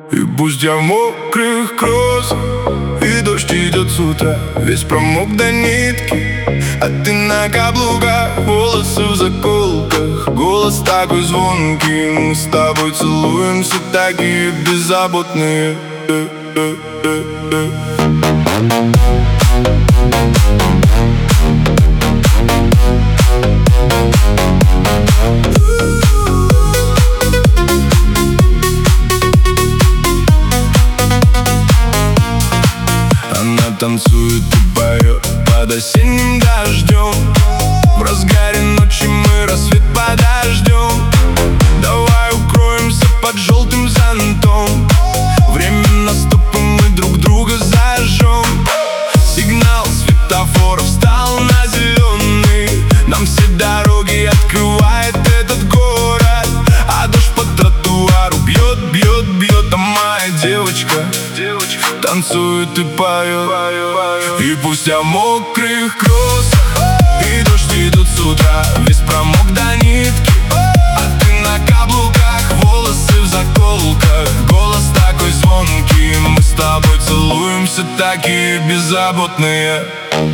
И пусть я в мокрых кроссах, и дождь идет с утра, весь промок до нитки, а ты на каблуках, волосы в заколках, голос такой звонкий. Мы с тобой целуемся, такие беззаботные. Она танцует и поет под осенним дождем. В разгаре ночи мы рассвет подождем. Давай укроемся под желтым зонтом. Время наступит, мы друг друга зажжем. Сигнал светофоров встал на зеленый. Нам все дороги открывает этот город. А дождь по тротуару бьет, бьет, бьет. А моя девочка танцует и поет. И пусть я в мокрых кроссах, и дождь идет с утра, весь промок до нитки, а ты на каблуках, волосы в заколках, голос такой звонкий. Мы с тобой целуемся, такие беззаботные.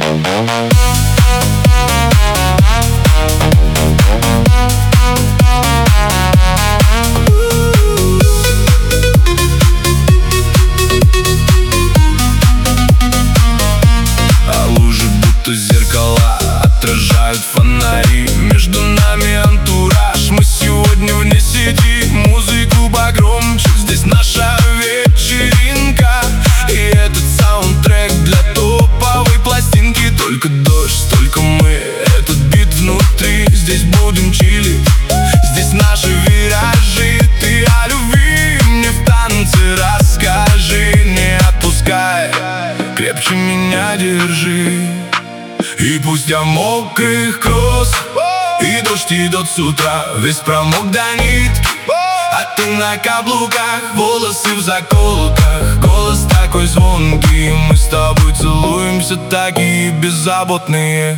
Зеркала отражают фонари, между нами антураж. Мы сегодня вне сети, музыку погромче. Здесь наша вечеринка, и этот саундтрек для топовой пластинки. Только дождь, только мы, этот бит внутри. Здесь будем чилить, здесь наши виражи. Ты о любви мне в танце расскажи. Не отпускай, крепче меня держи. И пусть я в мокрых кроссах, и дождь идет с утра, весь промок до нитки, а ты на каблуках, волосы в заколках, голос такой звонкий. Мы с тобой целуемся, такие беззаботные.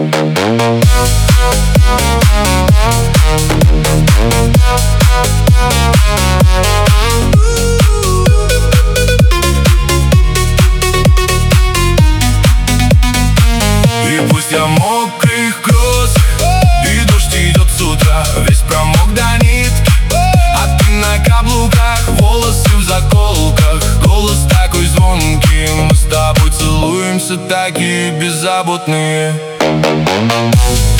И пусть я в мокрых кроссах, и дождь идет с утра, весь промок до нитки, а ты на каблуках, волосы в заколках, голос такой звонкий. Мы с тобой целуемся, такие беззаботные.